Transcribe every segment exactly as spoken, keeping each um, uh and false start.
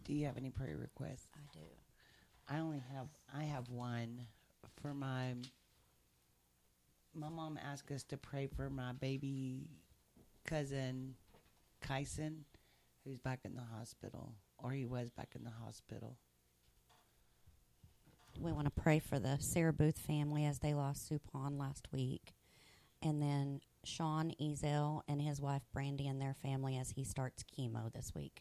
Do you have any prayer requests? I do. I only have, I have one for my, my mom asked us to pray for my baby cousin, Kyson, who's back in the hospital, or he was back in the hospital. We want to pray for the Sarah Booth family as they lost Supon last week. And then Sean Ezel and his wife Brandy and their family as he starts chemo this week.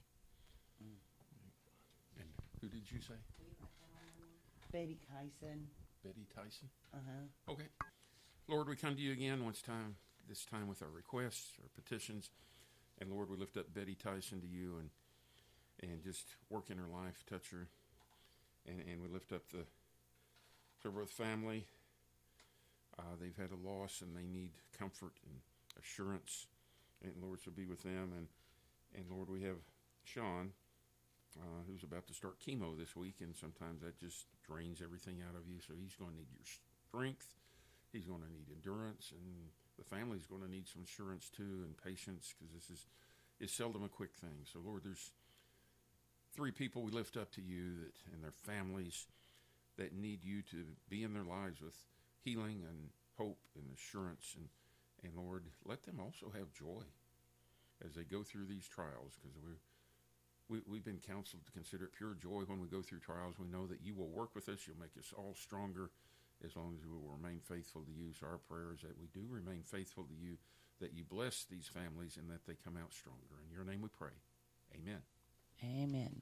And who did you say? Baby Kyson. Betty Tyson? Uh-huh. Okay. Lord, we come to you again once time, this time with our requests, our petitions. And Lord, we lift up Betty Tyson to you and and just work in her life, touch her. And, and we lift up the Turboth family. Uh, they've had a loss and they need comfort and assurance. And Lord, so be with them. And, and Lord, we have Sean, uh, who's about to start chemo this week. And sometimes that just drains everything out of you. So he's going to need your strength. He's going to need endurance. And the family's going to need some assurance too and patience, because this is, is seldom a quick thing. So Lord, there's three people we lift up to you that and their families that need you to be in their lives with healing and hope and assurance. And, and Lord, let them also have joy as they go through these trials, because we're, we, we've been counseled to consider it pure joy when we go through trials. We know that you will work with us. You'll make us all stronger as long as we will remain faithful to you. So our prayer is that we do remain faithful to you, that you bless these families and that they come out stronger. In your name we pray. Amen. Amen.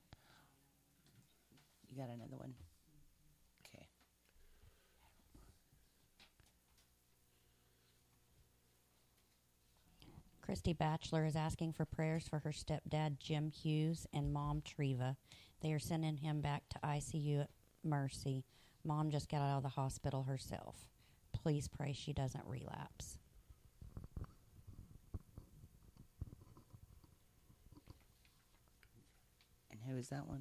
You got another one? Okay. Christy Batchelor is asking for prayers for her stepdad, Jim Hughes, and mom, Treva. They are sending him back to I C U at Mercy. Mom just got out of the hospital herself. Please pray she doesn't relapse. And who is that one?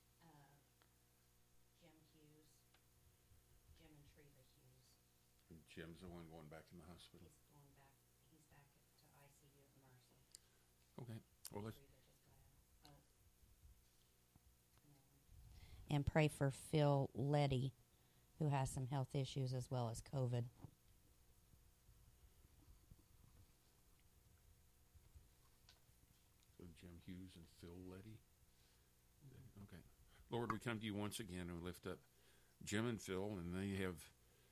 Jim's the one going back in the hospital. He's going back. He's back to I C U at Mercy. Okay. Well, let's. And pray for Phil Letty, who has some health issues as well as COVID. So Jim Hughes and Phil Letty. Okay. Lord, we come to you once again and we lift up Jim and Phil, and they have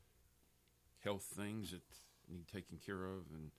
health things that need taken care of, and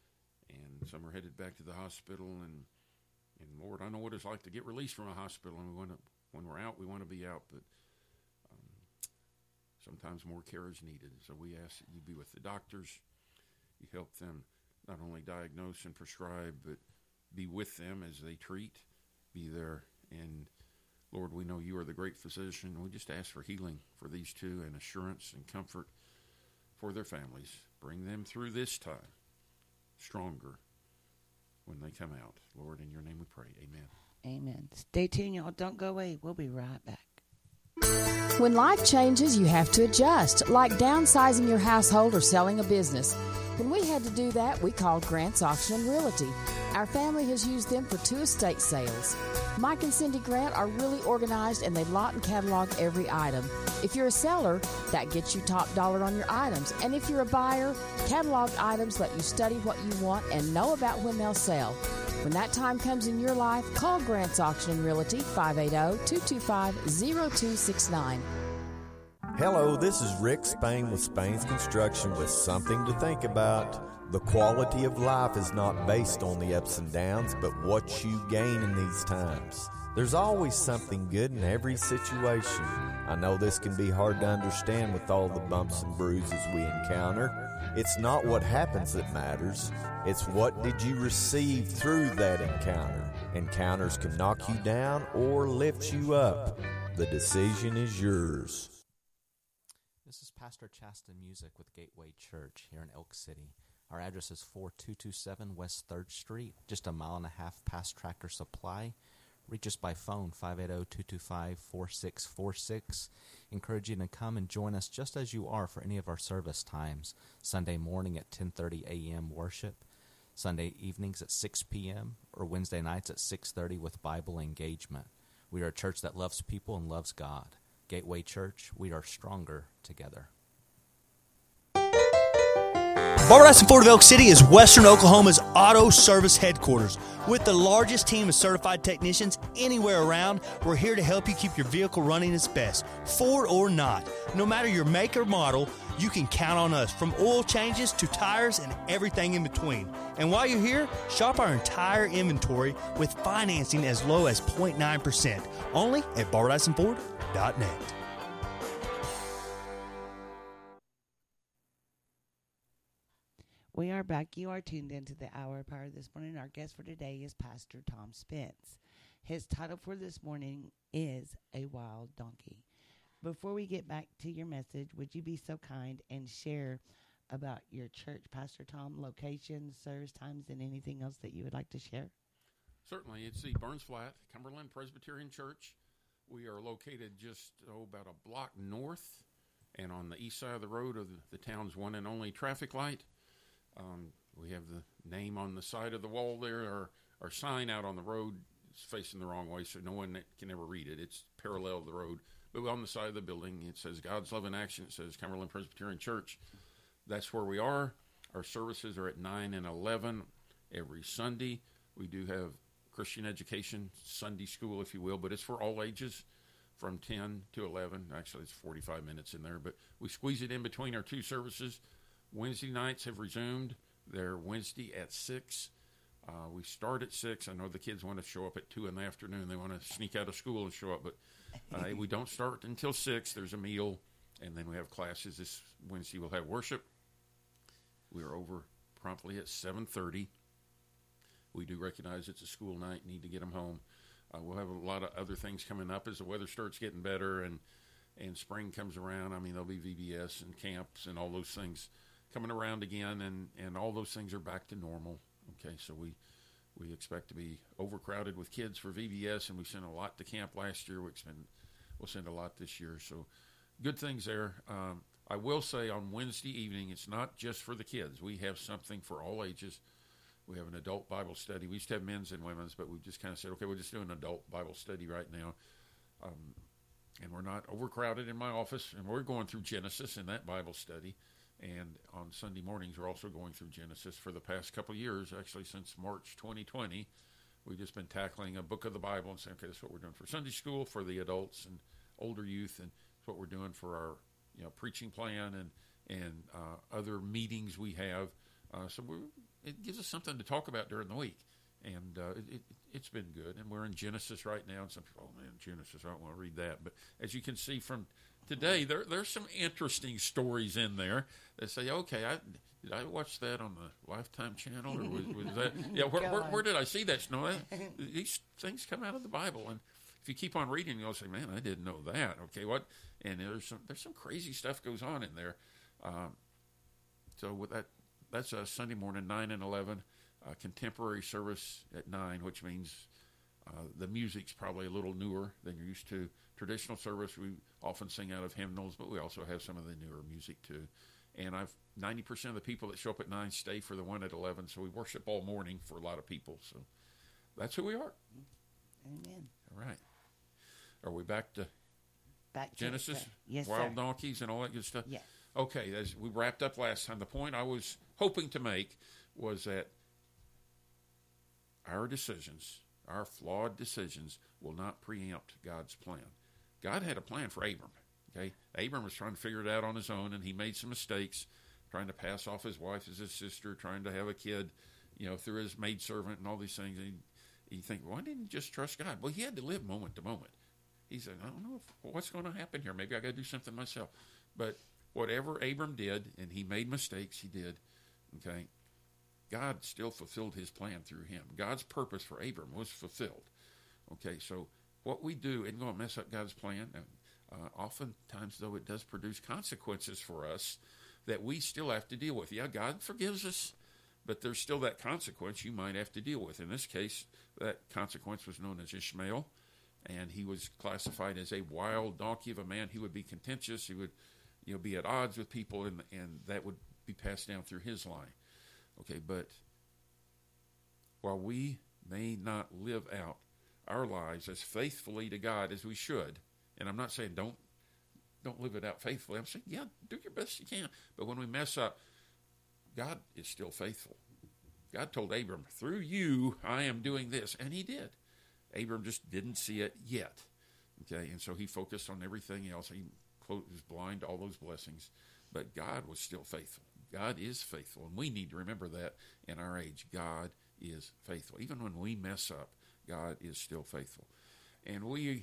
and some are headed back to the hospital, and and Lord, I know what it's like to get released from a hospital, and we want to, when we're out, we want to be out, but um, sometimes more care is needed. So we ask that you be with the doctors, you help them not only diagnose and prescribe, but be with them as they treat, be there. And Lord, we know you are the great physician. We just ask for healing for these two and assurance and comfort for their families. Bring them through this time stronger when they come out. Lord, in your name we pray. Amen. Amen. Stay tuned, y'all. Don't go away. We'll be right back. When life changes, you have to adjust, like downsizing your household or selling a business. When we had to do that, we called Grant's Auction and Realty. Our family has used them for two estate sales. Mike and Cindy Grant are really organized, and they lot and catalog every item. If you're a seller, that gets you top dollar on your items. And if you're a buyer, cataloged items let you study what you want and know about when they'll sell. When that time comes in your life, call Grant's Auction and Realty, five eight zero, two two five, zero two six nine. Hello, this is Rick Spain with Spain's Construction with something to think about. The quality of life is not based on the ups and downs, but what you gain in these times. There's always something good in every situation. I know this can be hard to understand with all the bumps and bruises we encounter. It's not what happens that matters. It's what did you receive through that encounter. Encounters can knock you down or lift you up. The decision is yours. This is Pastor Chasten Music with Gateway Church here in Elk City. Our address is four two two seven West third Street, just a mile and a half past Tractor Supply. Reach us by phone, five eight zero, two two five, four six four six. Encourage you to come and join us just as you are for any of our service times. Sunday morning at ten thirty a.m. worship, Sunday evenings at six p.m., or Wednesday nights at six thirty with Bible engagement. We are a church that loves people and loves God. Gateway Church, we are stronger together. Barber-Dyson Ford of Elk City is Western Oklahoma's auto service headquarters. With the largest team of certified technicians anywhere around, we're here to help you keep your vehicle running its best, Ford or not. No matter your make or model, you can count on us, from oil changes to tires and everything in between. And while you're here, shop our entire inventory with financing as low as zero point nine percent, only at barber dyson ford dot net. We are back. You are tuned into the Hour of Power this morning. Our guest for today is Pastor Tom Spence. His title for this morning is A Wild Donkey. Before we get back to your message, would you be so kind and share about your church, Pastor Tom, location, service times, and anything else that you would like to share? Certainly. It's the Burns Flat Cumberland Presbyterian Church. We are located just oh, about a block north and on the east side of the road of the, the town's one and only traffic light. Um, we have the name on the side of the wall there. Our, our sign out on the road is facing the wrong way, so no one can ever read it. It's parallel to the road. But on the side of the building, it says God's Love in Action. It says Cumberland Presbyterian Church. That's where we are. Our services are at nine and eleven every Sunday. We do have Christian education, Sunday school, if you will, but it's for all ages from ten to eleven. Actually, it's forty-five minutes in there, but we squeeze it in between our two services. Wednesday nights have resumed. They're Wednesday at six. Uh, we start at six. I know the kids want to show up at two in the afternoon. They want to sneak out of school and show up, but uh, we don't start until six. There's a meal, and then we have classes. This Wednesday we'll have worship. We are over promptly at seven thirty. We do recognize it's a school night, need to get them home. Uh, we'll have a lot of other things coming up as the weather starts getting better and, and spring comes around. I mean, there'll be V B S and camps and all those things coming around again, and, and all those things are back to normal. Okay, so we we expect to be overcrowded with kids for V B S, and we sent a lot to camp last year. We expect, we'll send a lot this year. So good things there. Um, I will say on Wednesday evening, it's not just for the kids. We have something for all ages. We have an adult Bible study. We used to have men's and women's, but we just kind of said, okay, we'll just do an adult Bible study right now. Um, and we're not overcrowded in my office, and we're going through Genesis in that Bible study. And on Sunday mornings, we're also going through Genesis for the past couple of years, actually since March twenty twenty. We've just been tackling a book of the Bible and saying, okay, that's what we're doing for Sunday school, for the adults and older youth, and that's what we're doing for our you know preaching plan and, and uh, other meetings we have. Uh, so we're, it gives us something to talk about during the week. And uh, it, it, it's been good. And we're in Genesis right now. And some people, oh, man, Genesis, I don't want to read that. But as you can see from today, there there's some interesting stories in there that say, okay, I did I watch that on the Lifetime channel? Or was, was that, yeah, where, where, where did I see that? Snow? These things come out of the Bible. And if you keep on reading, you'll say, man, I didn't know that. Okay, what? And there's some, there's some crazy stuff goes on in there. Um, so with that, that's a Sunday morning, nine and eleven. Uh, contemporary service at nine, which means uh, the music's probably a little newer than you're used to. Traditional service, we often sing out of hymnals, but we also have some of the newer music too. And I've ninety percent of the people that show up at nine stay for the one at eleven, so we worship all morning for a lot of people. So that's who we are. Amen. All right. Are we back to Back to Genesis? it, yes, Wild sir. donkeys and all that good stuff? Yes. Okay, as we wrapped up last time, the point I was hoping to make was that our decisions, our flawed decisions, will not preempt God's plan. God had a plan for Abram. Okay, Abram was trying to figure it out on his own, and he made some mistakes, trying to pass off his wife as his sister, trying to have a kid, you know, through his maidservant and all these things. And you think, why didn't he just trust God? Well, he had to live moment to moment. He said, I don't know if, what's going to happen here. Maybe I got to do something myself. But whatever Abram did, and he made mistakes, he did. Okay. God still fulfilled his plan through him. God's purpose for Abram was fulfilled. Okay, so what we do isn't going to mess up God's plan. Uh, oftentimes, though, it does produce consequences for us that we still have to deal with. Yeah, God forgives us, but there's still that consequence you might have to deal with. In this case, that consequence was known as Ishmael, and he was classified as a wild donkey of a man. He would be contentious. He would you know, be at odds with people, and, and that would be passed down through his line. Okay, but while we may not live out our lives as faithfully to God as we should. And I'm not saying don't don't live it out faithfully. I'm saying, yeah, do your best you can. But when we mess up, God is still faithful. God told Abram, through you, I am doing this. And he did. Abram just didn't see it yet. Okay, and so he focused on everything else. He was blind to all those blessings. But God was still faithful. God is faithful. And we need to remember that in our age. God is faithful. Even when we mess up, God is still faithful. And we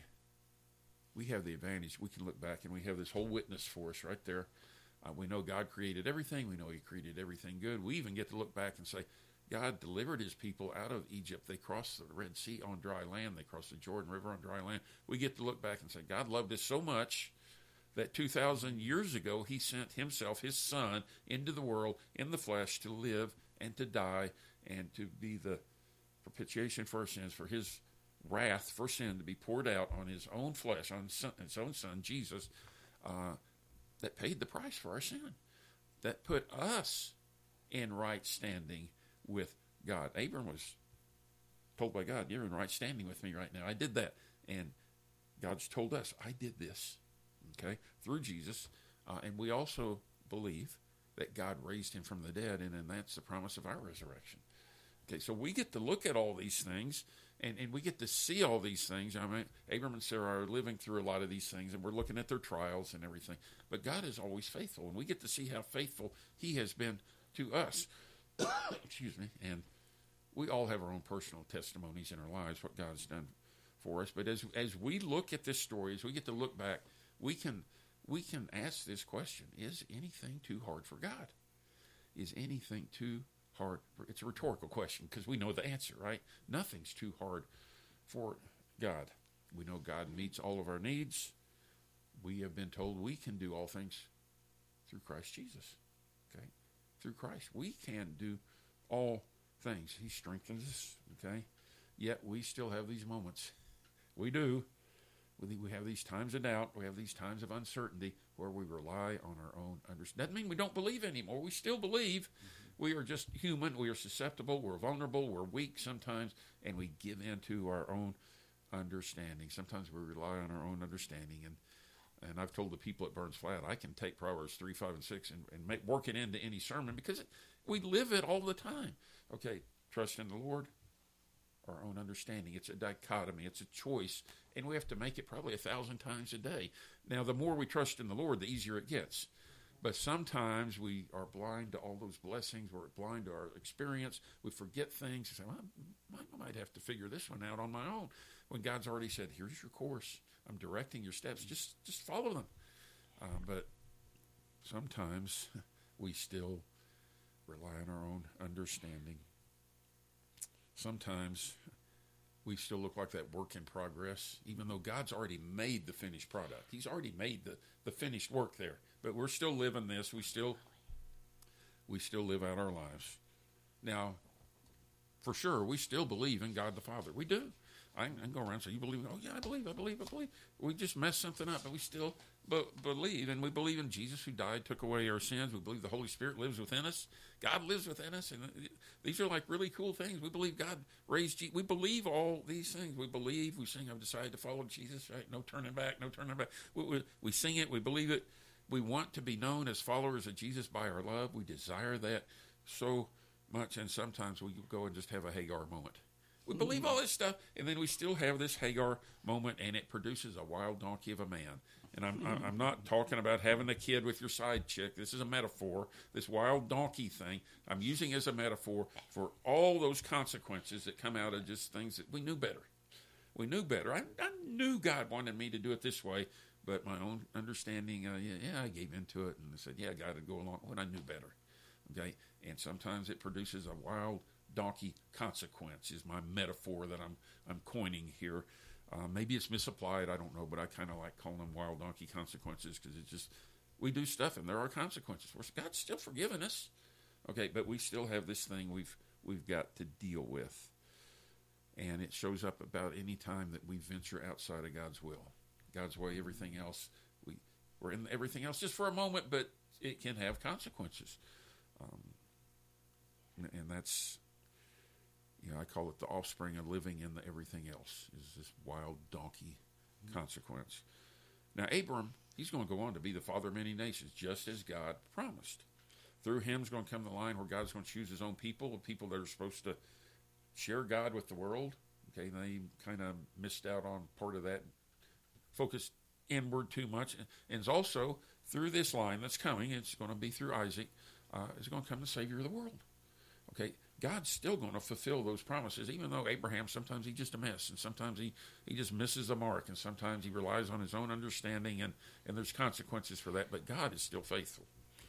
we have the advantage. We can look back and we have this whole witness for us right there. Uh, we know God created everything. We know he created everything good. We even get to look back and say, God delivered his people out of Egypt. They crossed the Red Sea on dry land. They crossed the Jordan River on dry land. We get to look back and say, God loved us so much that two thousand years ago he sent himself, his son, into the world in the flesh to live and to die and to be the propitiation for our sins, for his wrath for sin to be poured out on his own flesh, on his own son, Jesus, uh, that paid the price for our sin, that put us in right standing with God. Abram was told by God, you're in right standing with me right now. I did that. And God's told us, I did this, okay, through Jesus. Uh, and we also believe that God raised him from the dead, and then that's the promise of our resurrection. Okay, so we get to look at all these things, and, and we get to see all these things. I mean, Abram and Sarah are living through a lot of these things, and we're looking at their trials and everything. But God is always faithful, and we get to see how faithful he has been to us. Excuse me. And we all have our own personal testimonies in our lives, what God's done for us. But as as we look at this story, as we get to look back, we can we can ask this question: is anything too hard for God? Is anything too hard? For, it's a rhetorical question because we know the answer, right? Nothing's too hard for God. We know God meets all of our needs. We have been told we can do all things through Christ Jesus. Okay? Through Christ. We can do all things. He strengthens us, okay? Yet we still have these moments. We do. We have these times of doubt. We have these times of uncertainty where we rely on our own understanding. Doesn't mean we don't believe anymore. We still believe. Mm-hmm. We are just human. We are susceptible. We're vulnerable. We're weak sometimes, and we give in to our own understanding. Sometimes we rely on our own understanding. And and I've told the people at Burns Flat, I can take Proverbs three, five, and six and, and make, work it into any sermon because it, we live it all the time. Okay, trust in the Lord, our own understanding. It's a dichotomy. It's a choice, and we have to make it probably a thousand times a day. Now, the more we trust in the Lord, the easier it gets. But sometimes we are blind to all those blessings. We're blind to our experience. We forget things. We say, well, I might have to figure this one out on my own. When God's already said, here's your course. I'm directing your steps. Just just follow them. Uh, but sometimes we still rely on our own understanding. Sometimes we still look like that work in progress, even though God's already made the finished product. He's already made the, the finished work there. But we're still living this. We still we still live out our lives. Now, for sure, we still believe in God the Father. We do. I can go around and say, you believe? Oh, yeah, I believe, I believe, I believe. We just messed something up, but we still be- believe. And we believe in Jesus who died, took away our sins. We believe the Holy Spirit lives within us. God lives within us. And these are like really cool things. We believe God raised Jesus. We believe all these things. We believe. We sing, I've decided to follow Jesus, right? No turning back, no turning back. We, we, we sing it. We believe it. We want to be known as followers of Jesus by our love. We desire that so much. And sometimes we go and just have a Hagar moment. We believe all this stuff, and then we still have this Hagar moment, and it produces a wild donkey of a man. And I'm I'm not talking about having a kid with your side chick. This is a metaphor. This wild donkey thing, I'm using as a metaphor for all those consequences that come out of just things that we knew better. We knew better. I, I knew God wanted me to do it this way, but my own understanding, uh, yeah, yeah, I gave into it, and I said, yeah, God would go along when I knew better. Okay, and sometimes it produces a wild donkey consequence is my metaphor that I'm I'm coining here. Uh, maybe it's misapplied, I don't know, but I kind of like calling them wild donkey consequences because it's just, we do stuff and there are consequences. God's still forgiven us, okay, but we still have this thing we've we've got to deal with, and it shows up about any time that we venture outside of God's will, God's way. Everything else, we we're in everything else just for a moment, but it can have consequences, um, and that's. you know, I call it the offspring of living in the everything else, is this wild donkey mm-hmm. consequence. Now, Abram, he's going to go on to be the father of many nations, just as God promised. Through him is going to come the line where God's going to choose his own people, the people that are supposed to share God with the world. Okay, they kind of missed out on part of that, focused inward too much. And it's also through this line that's coming, it's going to be through Isaac, uh, is going to come the Savior of the world. Okay, God's still going to fulfill those promises, even though Abraham, sometimes he's just a mess, and sometimes he, he just misses the mark, and sometimes he relies on his own understanding, and, and there's consequences for that, but God is still faithful.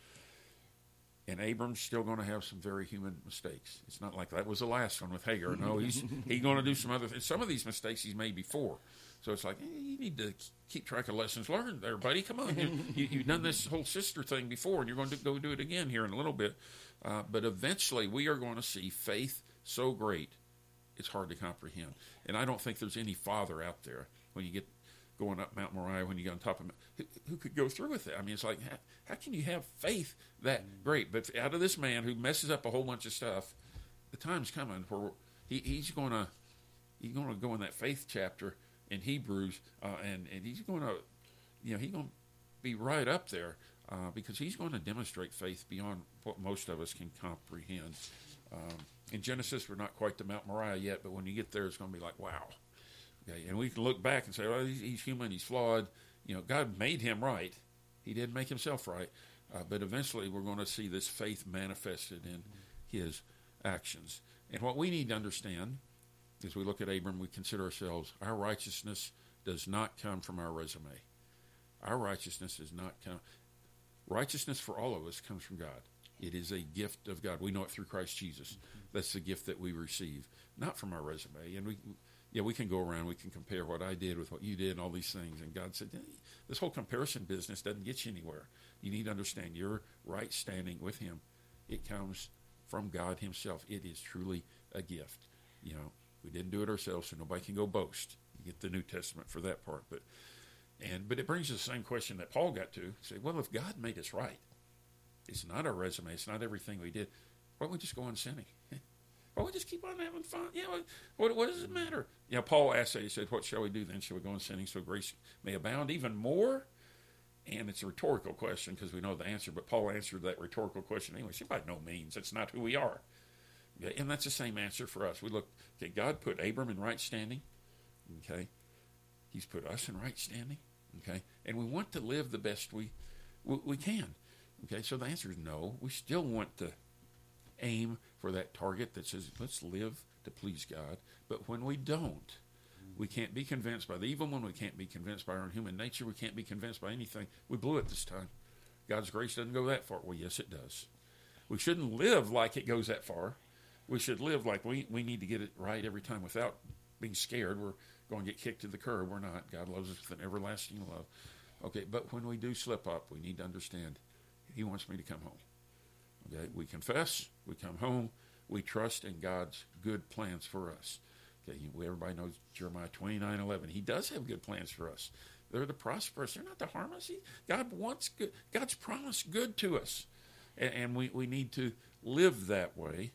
And Abram's still going to have some very human mistakes. It's not like that was the last one with Hagar. No, he's he's going to do some other things. Some of these mistakes he's made before. So it's like, hey, you need to keep track of lessons learned there, buddy. Come on. You, you, you've done this whole sister thing before, and you're going to go do it again here in a little bit. Uh, but eventually we are going to see faith so great, it's hard to comprehend. And I don't think there's any father out there when you get going up Mount Moriah, when you get on top of it, who, who could go through with it. I mean, it's like, how, how can you have faith that great? But out of this man who messes up a whole bunch of stuff, the time's coming where he, he's going to he's going to go in that faith chapter in Hebrews, uh, and, and he's going to, you know, he's going to be right up there uh, because he's going to demonstrate faith beyond what most of us can comprehend. Um, in Genesis, we're not quite to Mount Moriah yet, but when you get there, it's going to be like, wow. Okay, and we can look back and say, well, he's, he's human, he's flawed. You know, God made him right. He didn't make himself right. Uh, but eventually we're going to see this faith manifested in his actions. And what we need to understand, as we look at Abram, we consider ourselves, our righteousness does not come from our resume. Our righteousness does not come. Righteousness for all of us comes from God. It is a gift of God. We know it through Christ Jesus. That's the gift that we receive, not from our resume. And we... Yeah, we can go around, we can compare what I did with what you did and all these things. And God said, hey, this whole comparison business doesn't get you anywhere. You need to understand your right standing with him. It comes from God himself. It is truly a gift. You know, we didn't do it ourselves, so nobody can go boast. You get the New Testament for that part. But and but it brings us the same question that Paul got to. Say, well, if God made us right, it's not our resume, it's not everything we did, why don't we just go on sinning? Why don't we just keep on having fun? Yeah, what, what, what does it matter? You know, Paul asked that. He said, what shall we do then? Shall we go on sinning so grace may abound even more? And it's a rhetorical question because we know the answer, but Paul answered that rhetorical question anyway. He said, by no means. That's not who we are. Okay? And that's the same answer for us. We look, okay, God put Abram in right standing. Okay? He's put us in right standing. Okay? And we want to live the best we, we, we can. Okay? So the answer is no. We still want to aim for that target that says, let's live to please God. But when we don't, we can't be convinced by the evil one. We can't be convinced by our own human nature. We can't be convinced by anything. We blew it this time. God's grace doesn't go that far. Well, yes, it does. We shouldn't live like it goes that far. We should live like we, we need to get it right every time without being scared. We're going to get kicked to the curb. We're not. God loves us with an everlasting love. Okay, but when we do slip up, we need to understand he wants me to come home. Okay, we confess, we come home, we trust in God's good plans for us. Okay, everybody knows Jeremiah twenty-nine eleven. He does have good plans for us. They're to prosper us. They're not to harm us. He, God wants good. God's promised good to us, and, and we, we need to live that way.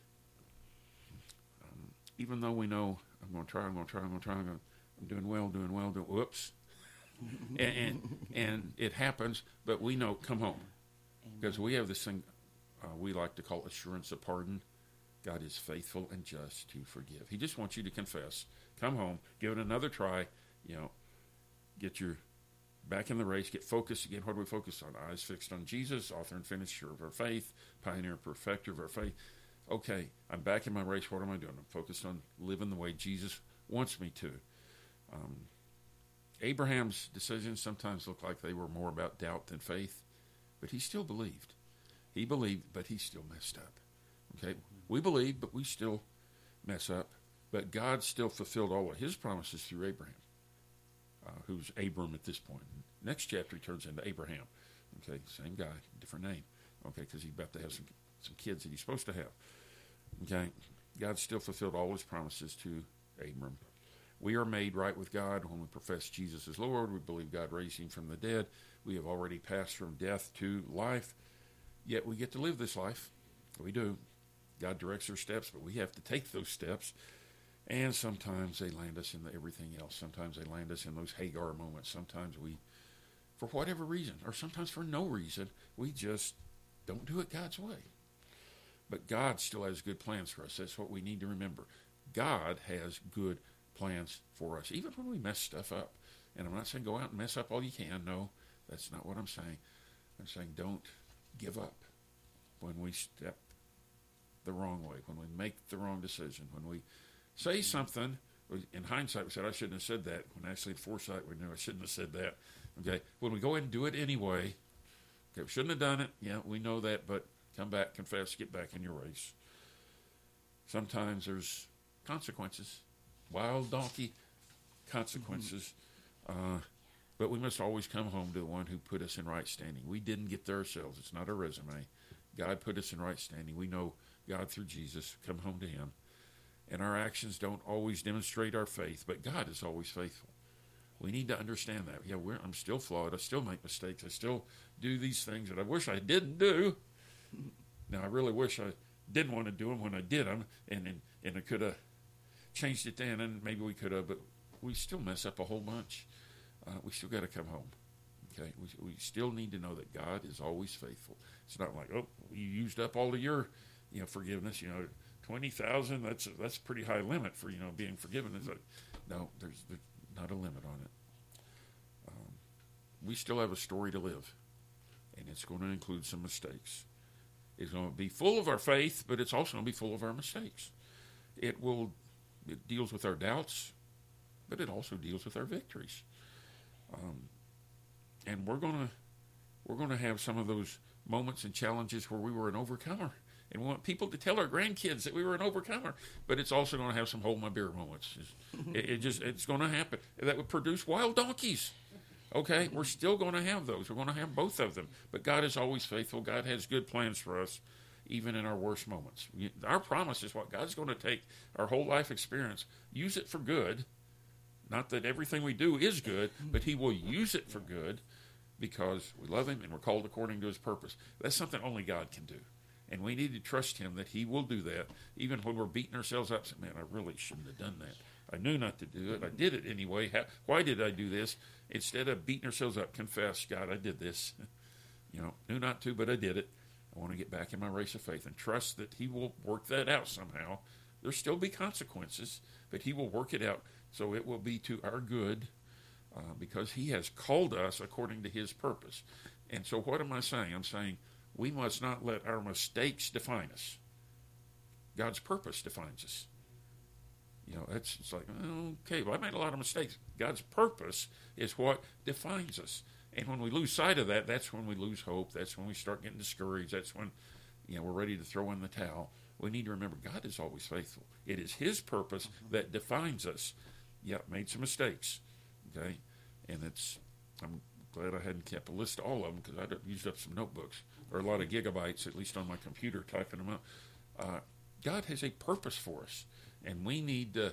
Um, even though we know I'm going to try, I'm going to try, I'm going to try, I'm, gonna, I'm doing well, doing well, doing whoops, and, and and it happens. But we know, come home, because we have this thing. Uh, we like to call assurance of pardon. God is faithful and just to forgive. He just wants you to confess, come home, give it another try, you know, get your back in the race, get focused again. What do we focus on? Eyes fixed on Jesus, author and finisher of our faith, pioneer and perfecter of our faith. Okay, I'm back in my race. What am I doing? I'm focused on living the way Jesus wants me to. Um, Abraham's decisions sometimes look like they were more about doubt than faith, but he still believed. He believed, but he still messed up. Okay, we believe, but we still mess up. But God still fulfilled all of his promises through Abraham, uh, who's Abram at this point. Next chapter, he turns into Abraham. Okay, same guy, different name. Okay, because he's about to have some, some kids that he's supposed to have. Okay, God still fulfilled all his promises to Abram. We are made right with God when we profess Jesus as Lord. We believe God raised him from the dead. We have already passed from death to life. Yet we get to live this life. We do. God directs our steps, but we have to take those steps. And sometimes they land us in the everything else. Sometimes they land us in those Hagar moments. Sometimes we, for whatever reason, or sometimes for no reason, we just don't do it God's way. But God still has good plans for us. That's what we need to remember. God has good plans for us, even when we mess stuff up. And I'm not saying go out and mess up all you can. No, that's not what I'm saying. I'm saying don't give up when we step the wrong way, when we make the wrong decision, when we say something. In hindsight, we said, I shouldn't have said that. When actually in foresight, we knew I shouldn't have said that. Okay, when we go ahead and do it anyway, okay, we shouldn't have done it. Yeah, we know that, but come back, confess, get back in your race. Sometimes there's consequences, wild donkey consequences. Uh, but we must always come home to the one who put us in right standing. We didn't get there ourselves. It's not a resume. God put us in right standing. We know God through Jesus. Come home to him. And our actions don't always demonstrate our faith, but God is always faithful. We need to understand that. Yeah, we're, I'm still flawed. I still make mistakes. I still do these things that I wish I didn't do. Now, I really wish I didn't want to do them when I did them, and and, and I could have changed it then, and maybe we could have, but we still mess up a whole bunch. Uh, we still got to come home. Okay, we we still need to know that God is always faithful. It's not like, oh, you used up all of your, you know, forgiveness. You know, twenty thousand. That's a, that's a pretty high limit for, you know, being forgiven. It's like, no, there's, there's not a limit on it. Um, we still have a story to live, and it's going to include some mistakes. It's going to be full of our faith, but it's also going to be full of our mistakes. It will. It deals with our doubts, but it also deals with our victories. Um, and we're gonna we're gonna have some of those moments and challenges where we were an overcomer, and we want people to tell our grandkids that we were an overcomer. But it's also going to have some hold my beer moments. It, it just it's going to happen. That would produce wild donkeys. Okay, we're still going to have those. We're going to have both of them. But God is always faithful. God has good plans for us, even in our worst moments. Our promise is what God's going to take our whole life experience, use it for good. Not that everything we do is good, but he will use it for good because we love him and we're called according to his purpose. That's something only God can do. And we need to trust him that he will do that, even when we're beating ourselves up. Man, I really shouldn't have done that. I knew not to do it. I did it anyway. How, why did I do this? Instead of beating ourselves up, confess, God, I did this. You know, knew not to, but I did it. I want to get back in my race of faith and trust that he will work that out somehow. There'll still be consequences, but he will work it out. So it will be to our good uh, because he has called us according to his purpose. And so what am I saying? I'm saying we must not let our mistakes define us. God's purpose defines us. You know, it's, it's like, okay, well, I made a lot of mistakes. God's purpose is what defines us. And when we lose sight of that, that's when we lose hope. That's when we start getting discouraged. That's when, you know, we're ready to throw in the towel. We need to remember God is always faithful. It is his purpose that defines us. Yeah, made some mistakes, okay? And it's, I'm glad I hadn't kept a list of all of them because I'd used up some notebooks or a lot of gigabytes, at least on my computer, typing them up. Uh, God has a purpose for us, and we need to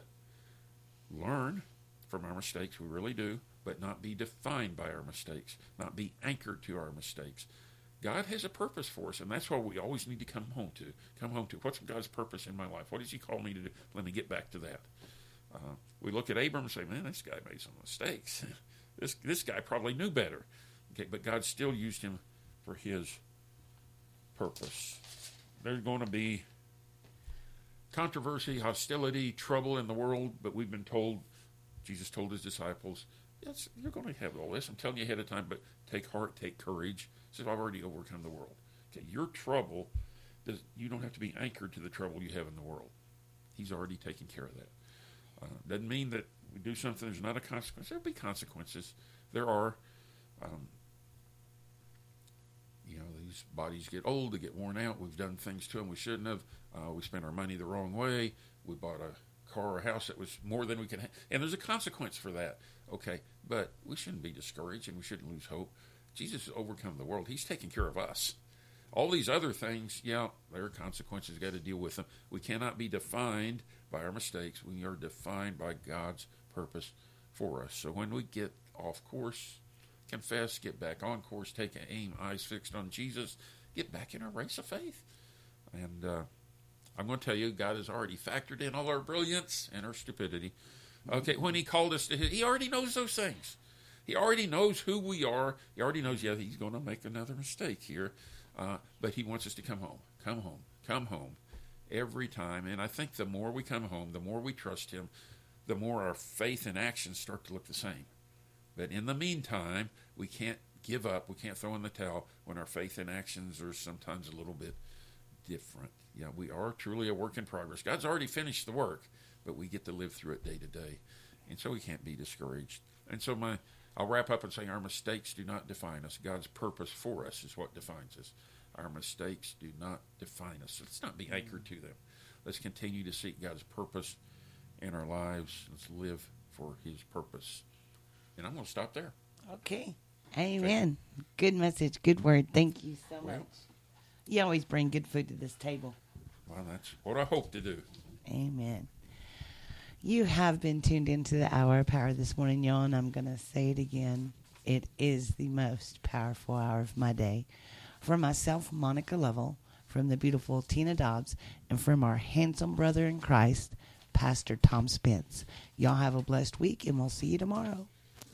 learn from our mistakes. We really do, but not be defined by our mistakes, not be anchored to our mistakes. God has a purpose for us, and that's what we always need to come home to. Come home to. What's God's purpose in my life? What does he call me to do? Let me get back to that. Uh, we look at Abram and say, man, this guy made some mistakes. this this guy probably knew better. Okay, but God still used him for his purpose. There's going to be controversy, hostility, trouble in the world, but we've been told, Jesus told his disciples, yes, you're going to have all this. I'm telling you ahead of time, but take heart, take courage. He says, I've already overcome the world. Okay, your trouble, does, you don't have to be anchored to the trouble you have in the world. He's already taken care of that. Uh, doesn't mean that we do something, there's not a consequence. There'll be consequences. There are. Um, you know, these bodies get old, they get worn out. We've done things to them we shouldn't have. Uh, we spent our money the wrong way. We bought a car or a house that was more than we could have. And there's a consequence for that. Okay, but we shouldn't be discouraged and we shouldn't lose hope. Jesus has overcome the world. He's taking care of us. All these other things, yeah, there are consequences. We've got to deal with them. We cannot be defined by our mistakes. We are defined by God's purpose for us. So when we get off course, confess, get back on course, take an aim, eyes fixed on Jesus, get back in our race of faith. And uh, I'm going to tell you, God has already factored in all our brilliance and our stupidity. Okay, when he called us to his, he already knows those things. He already knows who we are. He already knows, yeah, he's going to make another mistake here. Uh, but he wants us to come home, come home, come home every time. And I think the more we come home, the more we trust him, the more our faith and actions start to look the same. But in the meantime, we can't give up. We can't throw in the towel when our faith and actions are sometimes a little bit different. Yeah, we are truly a work in progress. God's already finished the work, but we get to live through it day to day. And so we can't be discouraged. And so my, I'll wrap up and say our mistakes do not define us. God's purpose for us is what defines us. Our mistakes do not define us. Let's not be anchored to them. Let's continue to seek God's purpose in our lives. Let's live for his purpose. And I'm going to stop there. Okay. Amen. Good message. Good word. Thank you so Well, much. You always bring good food to this table. Well, that's what I hope to do. Amen. You have been tuned into the Hour of Power this morning, y'all, and I'm going to say it again. It is the most powerful hour of my day. For myself, Monica Lovell, from the beautiful Tina Dobbs, and from our handsome brother in Christ, Pastor Tom Spence. Y'all have a blessed week, and we'll see you tomorrow.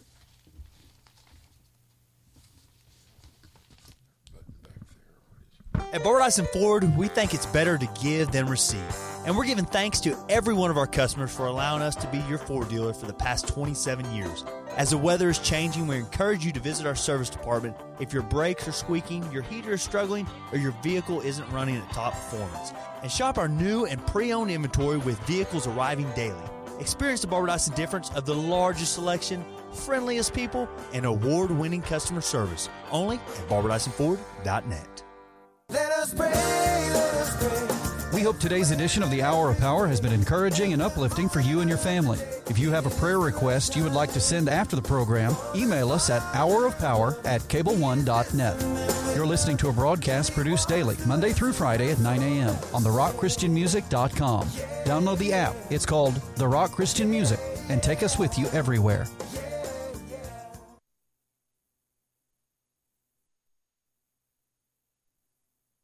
At Barbara Dyson Ford, we think it's better to give than receive. And we're giving thanks to every one of our customers for allowing us to be your Ford dealer for the past twenty-seven years. As the weather is changing, we encourage you to visit our service department if your brakes are squeaking, your heater is struggling, or your vehicle isn't running at top performance. And shop our new and pre-owned inventory with vehicles arriving daily. Experience the Barbara Dyson difference of the largest selection, friendliest people, and award-winning customer service. Only at Barbara Dyson Ford dot net. Let us pray, let us pray. We hope today's edition of the Hour of Power has been encouraging and uplifting for you and your family. If you have a prayer request you would like to send after the program, email us at hour of power at cable one dot net. You're listening to a broadcast produced daily, Monday through Friday at nine a.m. on the rock christian music dot com. Download the app. It's called The Rock Christian Music, and take us with you everywhere.